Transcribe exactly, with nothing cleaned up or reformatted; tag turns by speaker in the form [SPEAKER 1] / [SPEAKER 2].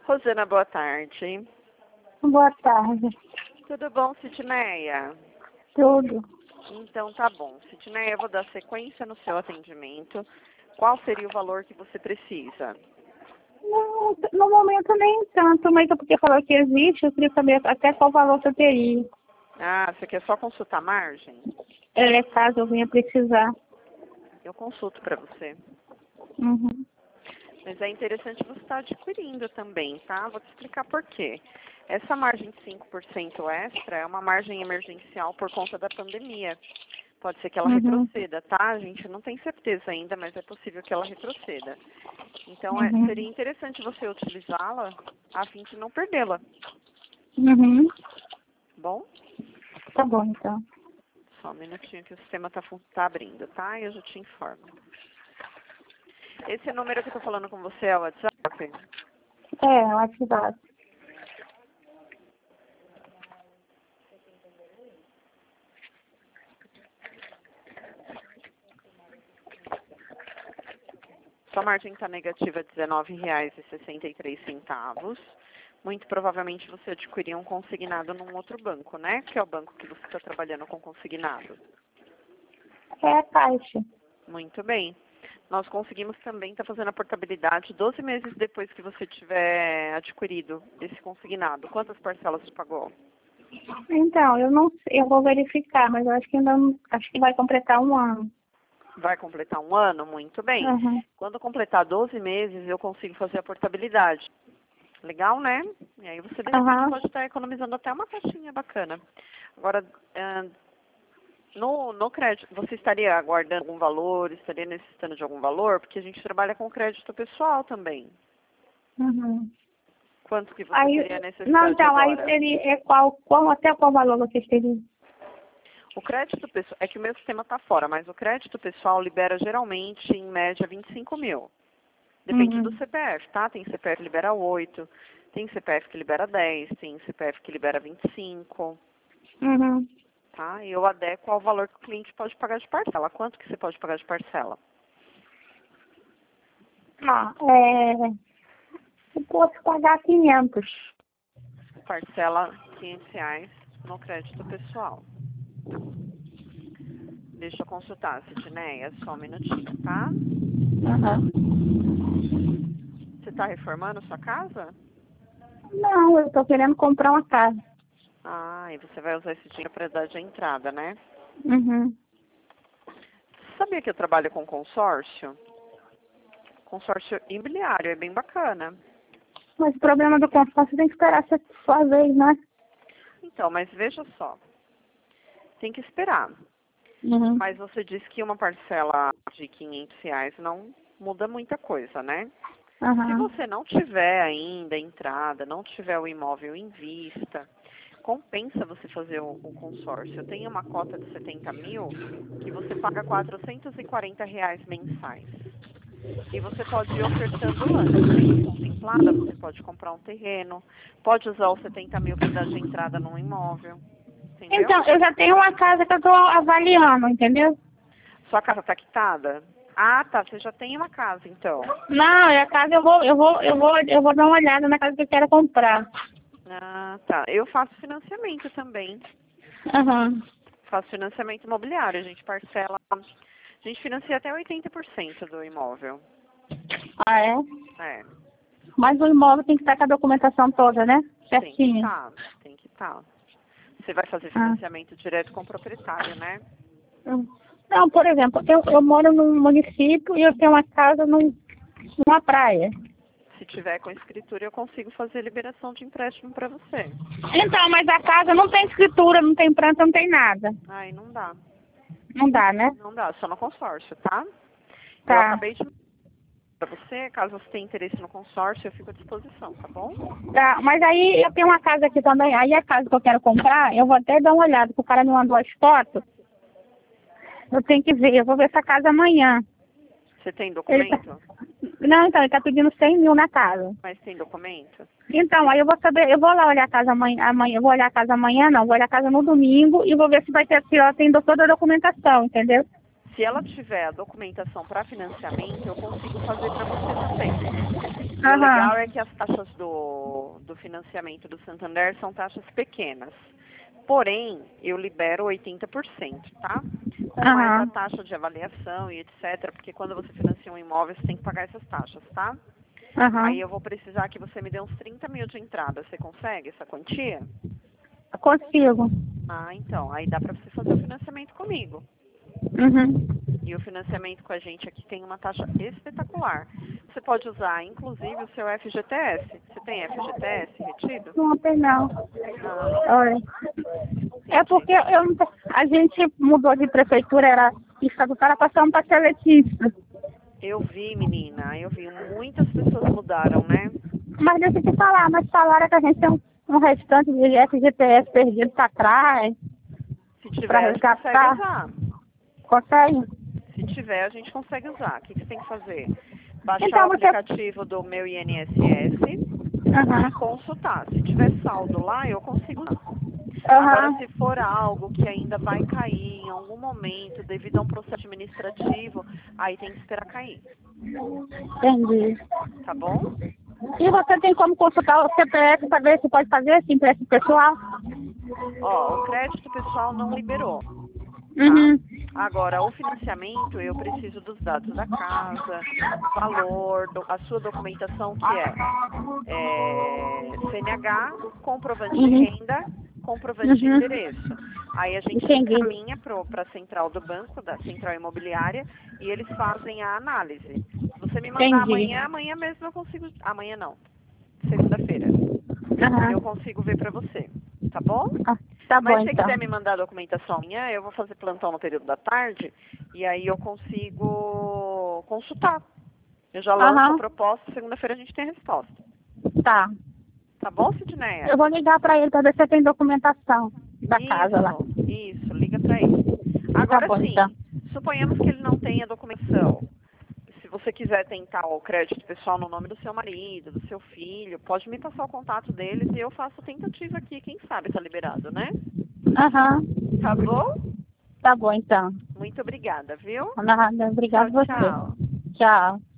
[SPEAKER 1] Rosana, boa tarde.
[SPEAKER 2] Boa tarde.
[SPEAKER 1] Tudo bom, Sidneia?
[SPEAKER 2] Tudo.
[SPEAKER 1] Então tá bom. Sidneia, eu vou dar sequência no seu atendimento. Qual seria o valor que você precisa?
[SPEAKER 2] Não, no momento nem tanto, mas é porque falou que existe, eu queria saber até qual valor que eu teria.
[SPEAKER 1] Ah, você quer só consultar a margem?
[SPEAKER 2] É, caso eu venha precisar.
[SPEAKER 1] Eu consulto para você.
[SPEAKER 2] Uhum.
[SPEAKER 1] Mas é interessante você estar adquirindo também, tá? Vou te explicar por quê. Essa margem de cinco por cento extra é uma margem emergencial por conta da pandemia. Pode ser que ela
[SPEAKER 2] Uhum.
[SPEAKER 1] retroceda, tá? A gente não tem certeza ainda, mas é possível que ela retroceda. Então, é,
[SPEAKER 2] Uhum.
[SPEAKER 1] seria interessante você utilizá-la a fim de não perdê-la.
[SPEAKER 2] Uhum.
[SPEAKER 1] Bom?
[SPEAKER 2] Tá bom, então.
[SPEAKER 1] Só um minutinho que o sistema está tá abrindo, tá? E eu já te informo. Esse número que eu tô falando com você é o WhatsApp?
[SPEAKER 2] É, eu acho que dá.
[SPEAKER 1] Sua margem está negativa dezenove reais e sessenta e três centavos. Muito provavelmente você adquiriu um consignado num outro banco, né? Que é o banco que você está trabalhando com consignado.
[SPEAKER 2] É a caixa.
[SPEAKER 1] Muito bem. Nós conseguimos também estar fazendo a portabilidade doze meses depois que você tiver adquirido esse consignado. Quantas parcelas você pagou?
[SPEAKER 2] Então, eu não sei, eu vou verificar, mas eu acho que ainda não, acho que vai completar um ano.
[SPEAKER 1] Vai completar um ano? Muito bem.
[SPEAKER 2] Uhum.
[SPEAKER 1] Quando completar doze meses, eu consigo fazer a portabilidade. Legal, né? E aí você, de repente,
[SPEAKER 2] Uhum.
[SPEAKER 1] pode estar economizando até uma caixinha bacana. Agora, ah, no, no crédito, você estaria aguardando algum valor, estaria necessitando de algum valor? Porque a gente trabalha com crédito pessoal também.
[SPEAKER 2] Uhum.
[SPEAKER 1] Quanto que você
[SPEAKER 2] Aí,
[SPEAKER 1] teria
[SPEAKER 2] não,
[SPEAKER 1] necessidade
[SPEAKER 2] então, aí
[SPEAKER 1] agora?
[SPEAKER 2] seria, é qual, qual, até qual valor vocês teriam?
[SPEAKER 1] O crédito pessoal, é que o meu sistema está fora, mas o crédito pessoal libera geralmente, em média, vinte e cinco mil. Depende do
[SPEAKER 2] Uhum.
[SPEAKER 1] C P F, tá? Tem C P F que libera oito, tem C P F que libera dez, tem C P F que libera vinte e cinco,
[SPEAKER 2] Uhum.
[SPEAKER 1] tá? E eu adequo ao valor que o cliente pode pagar de parcela. Quanto que você pode pagar de parcela?
[SPEAKER 2] Ah, é, eu posso pagar quinhentos.
[SPEAKER 1] Parcela quinhentos reais no crédito pessoal. Deixa eu consultar, Sidneia, só um minutinho, tá?
[SPEAKER 2] Uhum.
[SPEAKER 1] Você está reformando sua casa?
[SPEAKER 2] Não, eu tô querendo comprar uma casa.
[SPEAKER 1] Ah, e você vai usar esse dinheiro para dar de entrada, né?
[SPEAKER 2] Uhum.
[SPEAKER 1] Sabia que eu trabalho com consórcio? Consórcio imobiliário, é bem bacana.
[SPEAKER 2] Mas o problema do consórcio tem que esperar ser sua vez, né?
[SPEAKER 1] Então, mas veja só, tem que esperar.
[SPEAKER 2] Uhum.
[SPEAKER 1] Mas você disse que uma parcela de quinhentos reais não muda muita coisa, né? Se
[SPEAKER 2] Uhum.
[SPEAKER 1] você não tiver ainda entrada, não tiver o imóvel em vista, compensa você fazer o, o consórcio. Eu tenho uma cota de setenta mil que você paga quatrocentos e quarenta reais mensais. E você pode ir ofertando antes. Tendo contemplada, você pode comprar um terreno, pode usar os setenta mil para dar de entrada num imóvel, entendeu?
[SPEAKER 2] Então, eu já tenho uma casa que eu tô avaliando, entendeu?
[SPEAKER 1] Sua casa está quitada? Ah, tá. Você já tem uma casa, então.
[SPEAKER 2] Não, é a casa eu vou, eu vou, eu vou, eu vou dar uma olhada na casa que eu quero comprar.
[SPEAKER 1] Ah, tá. Eu faço financiamento também.
[SPEAKER 2] Uhum.
[SPEAKER 1] Faço financiamento imobiliário. A gente parcela. A gente financia até oitenta por cento do imóvel.
[SPEAKER 2] Ah, é?
[SPEAKER 1] É.
[SPEAKER 2] Mas o imóvel tem que estar com a documentação toda, né?
[SPEAKER 1] Tem que
[SPEAKER 2] Certinho.
[SPEAKER 1] estar. Tem que estar. Você vai fazer
[SPEAKER 2] Ah.
[SPEAKER 1] financiamento direto com o proprietário, né?
[SPEAKER 2] Hum. Não, por exemplo, eu, eu moro num município e eu tenho uma casa num, numa praia.
[SPEAKER 1] Se tiver com escritura, eu consigo fazer liberação de empréstimo para você.
[SPEAKER 2] Então, mas a casa não tem escritura, não tem planta, não tem nada.
[SPEAKER 1] Aí não dá.
[SPEAKER 2] Não dá, né?
[SPEAKER 1] Não dá, só no consórcio, tá? Eu
[SPEAKER 2] Tá.
[SPEAKER 1] acabei de para você, caso você tenha interesse no consórcio, eu fico à disposição, tá bom?
[SPEAKER 2] Tá, mas aí eu tenho uma casa aqui também. Aí a casa que eu quero comprar, eu vou até dar uma olhada, porque o cara me mandou as fotos. Eu tenho que ver, eu vou ver essa casa amanhã.
[SPEAKER 1] Você tem
[SPEAKER 2] Ele tá...
[SPEAKER 1] documento?
[SPEAKER 2] Não, então, ele tá pedindo cem mil na casa.
[SPEAKER 1] Mas tem documento?
[SPEAKER 2] Então, aí eu vou saber, eu vou lá olhar a casa amanhã, amanhã, eu vou olhar a casa amanhã, não, vou olhar a casa no domingo e vou ver se vai ter, se ela tem toda a documentação, entendeu?
[SPEAKER 1] Se ela tiver a documentação para financiamento, eu consigo fazer para você também. o legal é que as taxas do, do financiamento do Santander são taxas pequenas. Porém, eu libero oitenta por cento, tá? Com
[SPEAKER 2] Aham.
[SPEAKER 1] essa taxa de avaliação e etcétera. Porque quando você financia um imóvel, você tem que pagar essas taxas, tá?
[SPEAKER 2] Aham.
[SPEAKER 1] Aí eu vou precisar que você me dê uns trinta mil de entrada. Você consegue essa quantia?
[SPEAKER 2] Consigo.
[SPEAKER 1] Ah, então. Aí dá pra você fazer o financiamento comigo.
[SPEAKER 2] Uhum.
[SPEAKER 1] E o financiamento com a gente aqui tem uma taxa espetacular. Você pode usar, inclusive, o seu F G T S. Você tem F G T S retido?
[SPEAKER 2] Não tem não.
[SPEAKER 1] Ah,
[SPEAKER 2] Oi. É porque eu, não te- a gente mudou de prefeitura, era estatutária, passamos para seletista.
[SPEAKER 1] eu vi, menina. Eu vi. Muitas pessoas mudaram, né?
[SPEAKER 2] Mas deixa eu te falar, mas falaram que a gente tem um, um restante de F G T S perdido para trás,
[SPEAKER 1] Se
[SPEAKER 2] para
[SPEAKER 1] tiver, a gente consegue
[SPEAKER 2] resgatar.
[SPEAKER 1] usar.
[SPEAKER 2] Consegue?
[SPEAKER 1] Se tiver, a gente consegue usar. O que, que você tem que fazer? Baixar
[SPEAKER 2] Então
[SPEAKER 1] o
[SPEAKER 2] você...
[SPEAKER 1] aplicativo do meu I N S S
[SPEAKER 2] Aham.
[SPEAKER 1] e consultar. Se tiver saldo lá, eu consigo usar.
[SPEAKER 2] Aham.
[SPEAKER 1] Agora, se for algo que ainda vai cair em algum momento devido a um processo administrativo, aí tem que esperar cair.
[SPEAKER 2] Entendi.
[SPEAKER 1] Tá bom?
[SPEAKER 2] E você tem como consultar o C P F para ver se pode fazer esse empréstimo pessoal?
[SPEAKER 1] Ó, o crédito pessoal não liberou.
[SPEAKER 2] Uhum.
[SPEAKER 1] Agora, o financiamento, eu preciso dos dados da casa, valor, do- a sua documentação, que é, é C N H, comprovante de
[SPEAKER 2] Uhum.
[SPEAKER 1] renda, comprovante de
[SPEAKER 2] Uhum.
[SPEAKER 1] endereço. Aí a gente
[SPEAKER 2] Entendi.
[SPEAKER 1] encaminha para a central do banco, da central imobiliária, e eles fazem a análise. Se você me mandar
[SPEAKER 2] Entendi.
[SPEAKER 1] amanhã, amanhã mesmo eu consigo... Amanhã não, segunda-feira.
[SPEAKER 2] Aham.
[SPEAKER 1] Eu consigo ver para você, tá bom?
[SPEAKER 2] Ah, tá bom,
[SPEAKER 1] Mas se você
[SPEAKER 2] então.
[SPEAKER 1] quiser me mandar a documentação amanhã, eu vou fazer plantão no período da tarde e aí eu consigo consultar. Eu já lanço
[SPEAKER 2] Aham.
[SPEAKER 1] a proposta, segunda-feira a gente tem a resposta.
[SPEAKER 2] Tá.
[SPEAKER 1] Tá bom, Sidneia?
[SPEAKER 2] Eu vou ligar para ele para ver se tem documentação da casa lá.
[SPEAKER 1] Isso, isso, liga pra ele. Agora
[SPEAKER 2] bom,
[SPEAKER 1] sim,
[SPEAKER 2] então.
[SPEAKER 1] suponhamos que ele não tenha documentação. Se você quiser tentar o crédito pessoal no nome do seu marido, do seu filho, pode me passar o contato deles e eu faço a tentativa aqui, quem sabe tá liberado, né?
[SPEAKER 2] Aham.
[SPEAKER 1] Tá bom?
[SPEAKER 2] Tá bom, então.
[SPEAKER 1] Muito obrigada, viu?
[SPEAKER 2] Nada, obrigado
[SPEAKER 1] Tchau,
[SPEAKER 2] você.
[SPEAKER 1] tchau.
[SPEAKER 2] Tchau.